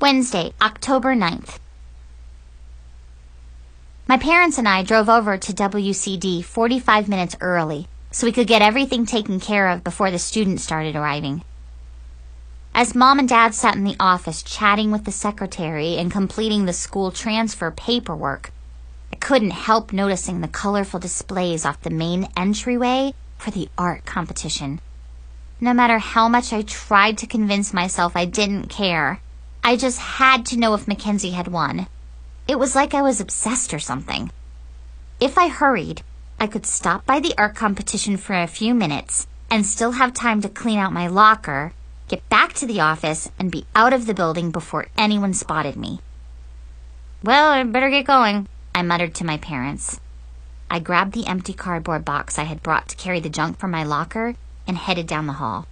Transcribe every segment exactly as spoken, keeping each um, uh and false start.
Wednesday, October ninth. My parents and I drove over to W C D forty-five minutes early so we could get everything taken care of before the students started arriving. As Mom and Dad sat in the office chatting with the secretary and completing the school transfer paperwork, I couldn't help noticing the colorful displays off the main entryway for the art competition. No matter how much I tried to convince myself I didn't care, I just had to know if Mackenzie had won. It was like I was obsessed or something. If I hurried, I could stop by the art competition for a few minutes and still have time to clean out my locker, get back to the office, and be out of the building before anyone spotted me. Well, I better get going, I muttered to my parents. I grabbed the empty cardboard box I had brought to carry the junk from my locker and headed down the hall.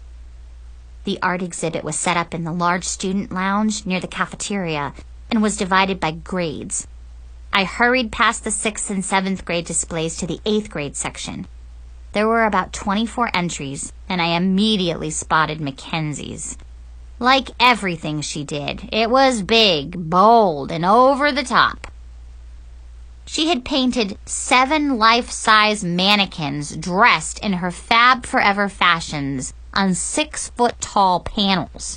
The art exhibit was set up in the large student lounge near the cafeteria and was divided by grades. I hurried past the sixth and seventh grade displays to the eighth grade section. There were about twenty-four entries, and I immediately spotted Mackenzie's. Like everything she did, it was big, bold, and over the top. She had painted seven life-size mannequins dressed in her Fab Forever fashions on six-foot-tall panels.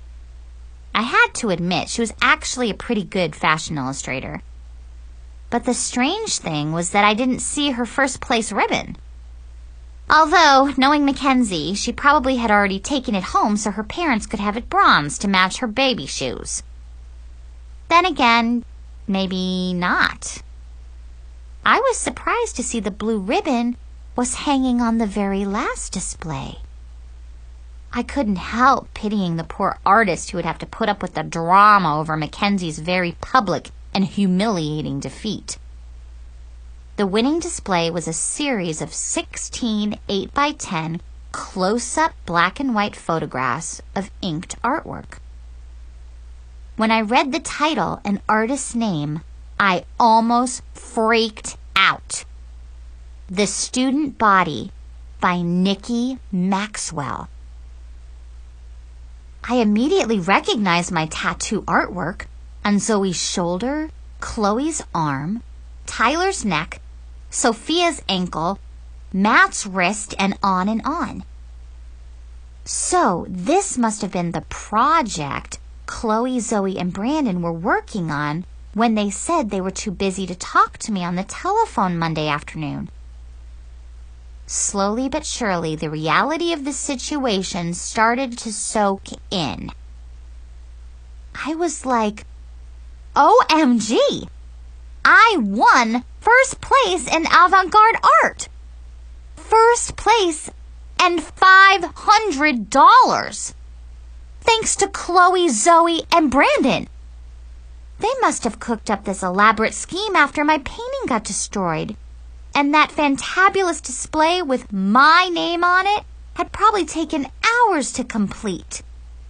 I had to admit she was actually a pretty good fashion illustrator. But the strange thing was that I didn't see her first-place ribbon. Although, knowing Mackenzie, she probably had already taken it home so her parents could have it bronzed to match her baby shoes. Then again, maybe not. I was surprised to see the blue ribbon was hanging on the very last display. I couldn't help pitying the poor artist who would have to put up with the drama over Mackenzie's very public and humiliating defeat. The winning display was a series of sixteen eight by ten close-up black and white photographs of inked artwork. When I read the title and artist's name, I almost freaked out. The Student Body by Nikki Maxwell. I immediately recognized my tattoo artwork on Zoe's shoulder, Chloe's arm, Tyler's neck, Sophia's ankle, Matt's wrist, and on and on. So this must have been the project Chloe, Zoe, and Brandon were working on when they said they were too busy to talk to me on the telephone Monday afternoon. Slowly but surely, the reality of the situation started to soak in. I was like, O M G! I won first place in avant-garde art! First place and five hundred dollars! Thanks to Chloe, Zoe, and Brandon. They must have cooked up this elaborate scheme after my painting got destroyed. And that fantabulous display with my name on it had probably taken hours to complete.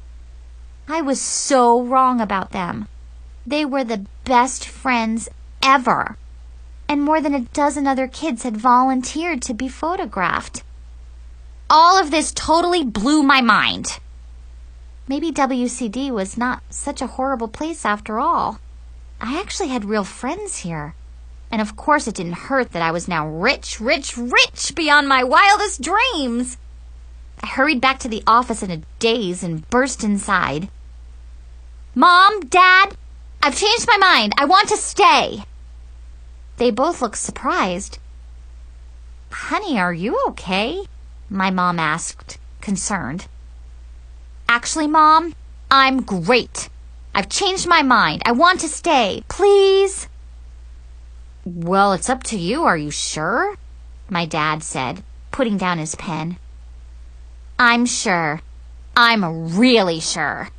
I was so wrong about them. They were the best friends ever. And more than a dozen other kids had volunteered to be photographed. All of this totally blew my mind. Maybe W C D was not such a horrible place after all. I actually had real friends here. And of course it didn't hurt that I was now rich, rich, rich beyond my wildest dreams. I hurried back to the office in a daze and burst inside. Mom, Dad, I've changed my mind. I want to stay. They both looked surprised. Honey, are you okay? My mom asked, concerned. Actually, Mom, I'm great. I've changed my mind. I want to stay. Please? Well, it's up to you. Are you sure? My dad said, putting down his pen. I'm sure. I'm really sure.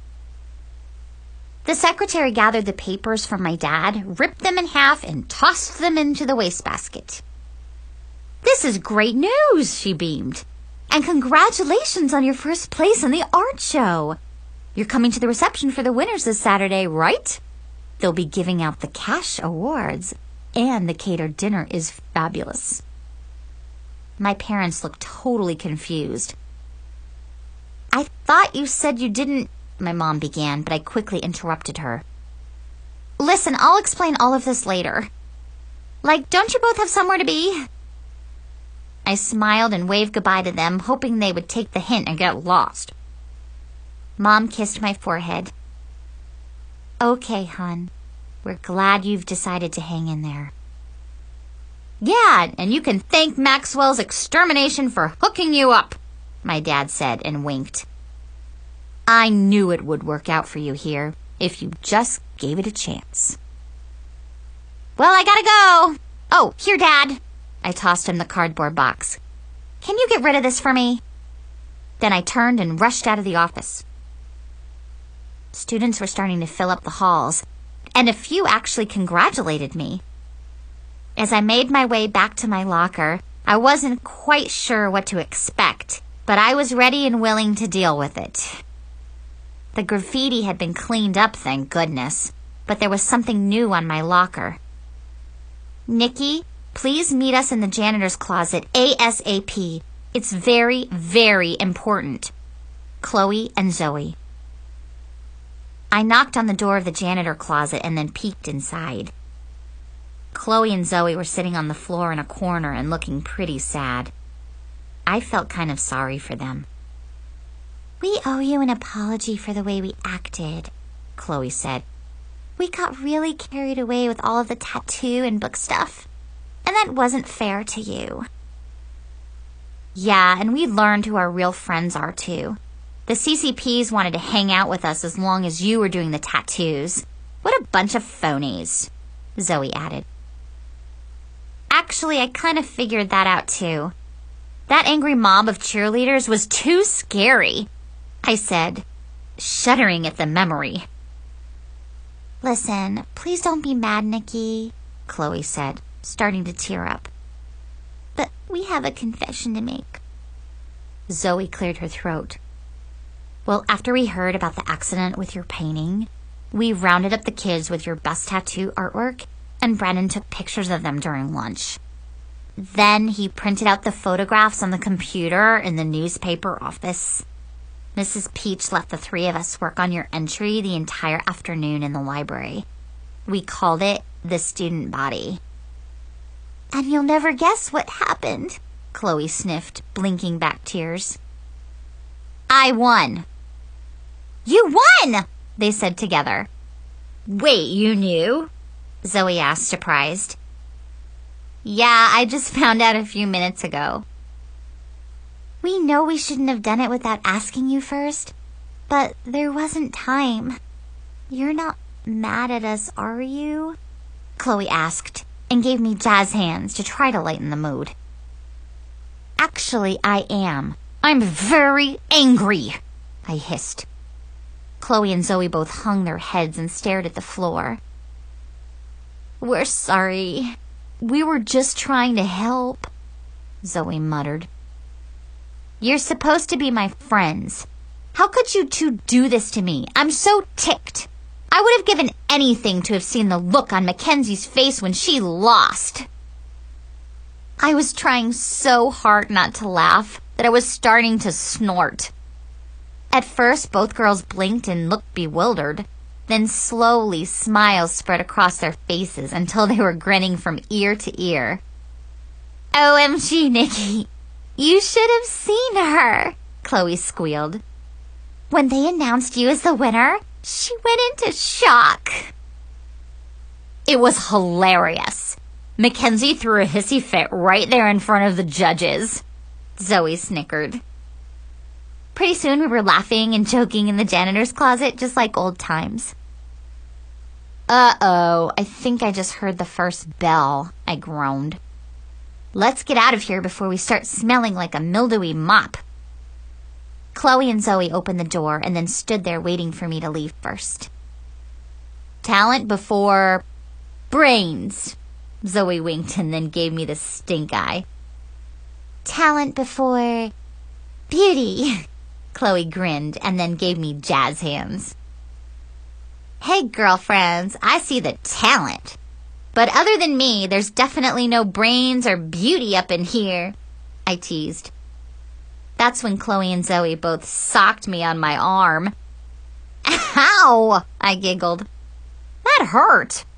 The secretary gathered the papers from my dad, ripped them in half, and tossed them into the wastebasket. This is great news, she beamed. And congratulations on your first place in the art show. You're coming to the reception for the winners this Saturday, right? They'll be giving out the cash awards, and the catered dinner is fabulous. My parents looked totally confused. I thought you said you didn't my mom began, but I quickly interrupted her. Listen, I'll explain all of this later. Like, don't you both have somewhere to be? I smiled and waved goodbye to them, hoping they would take the hint and get lost. Mom kissed my forehead. Okay, hon. We're glad you've decided to hang in there. Yeah, and you can thank Maxwell's extermination for hooking you up, my dad said and winked. I knew it would work out for you here, if you just gave it a chance. Well, I gotta go. Oh, here, Dad. I tossed him the cardboard box. Can you get rid of this for me? Then I turned and rushed out of the office. Students were starting to fill up the halls, and a few actually congratulated me. As I made my way back to my locker, I wasn't quite sure what to expect, but I was ready and willing to deal with it. The graffiti had been cleaned up, thank goodness, but there was something new on my locker. Nikki, please meet us in the janitor's closet ASAP. It's very, very important. Chloe and Zoe. I knocked on the door of the janitor closet and then peeked inside. Chloe and Zoe were sitting on the floor in a corner and looking pretty sad. I felt kind of sorry for them. We owe you an apology for the way we acted, Chloe said. We got really carried away with all of the tattoo and book stuff, and that wasn't fair to you. Yeah, and we learned who our real friends are, too. The C C Ps wanted to hang out with us as long as you were doing the tattoos. What a bunch of phonies, Zoe added. Actually, I kind of figured that out, too. That angry mob of cheerleaders was too scary, I said, shuddering at the memory. Listen, please don't be mad, Nikki, Chloe said, starting to tear up. But we have a confession to make. Zoe cleared her throat. Well, after we heard about the accident with your painting, we rounded up the kids with your best tattoo artwork, and Brandon took pictures of them during lunch. Then he printed out the photographs on the computer in the newspaper office. Missus Peach let the three of us work on your entry the entire afternoon in the library. We called it the student body. And you'll never guess what happened, Chloe sniffed, blinking back tears. I won. You won, they said together. Wait, you knew? Zoe asked, surprised. Yeah, I just found out a few minutes ago. We know we shouldn't have done it without asking you first, but there wasn't time. You're not mad at us, are you? Chloe asked, and gave me jazz hands to try to lighten the mood. Actually, I am. I'm very angry, I hissed. Chloe and Zoe both hung their heads and stared at the floor. We're sorry. We were just trying to help, Zoe muttered. You're supposed to be my friends. How could you two do this to me? I'm so ticked. I would have given anything to have seen the look on Mackenzie's face when she lost. I was trying so hard not to laugh that I was starting to snort. At first, both girls blinked and looked bewildered. Then slowly, smiles spread across their faces until they were grinning from ear to ear. O M G, Nikki, you should have seen her, Chloe squealed. When they announced you as the winner, she went into shock. It was hilarious. Mackenzie threw a hissy fit right there in front of the judges. Zoe snickered. Pretty soon we were laughing and joking in the janitor's closet, just like old times. Uh-oh, I think I just heard the first bell, I groaned. Let's get out of here before we start smelling like a mildewy mop. Chloe and Zoe opened the door and then stood there waiting for me to leave first. Talent before brains, Zoe winked and then gave me the stink eye. Talent before beauty, Chloe grinned and then gave me jazz hands. Hey, girlfriends, I see the talent. But other than me, there's definitely no brains or beauty up in here, I teased. That's when Chloe and Zoe both socked me on my arm. Ow! I giggled. That hurt.